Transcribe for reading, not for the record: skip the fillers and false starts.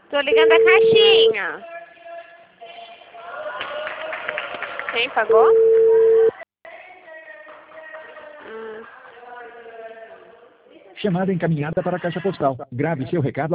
Tô ligando a caixinha. Quem pagou? Chamada encaminhada para a caixa postal. Grave seu recado.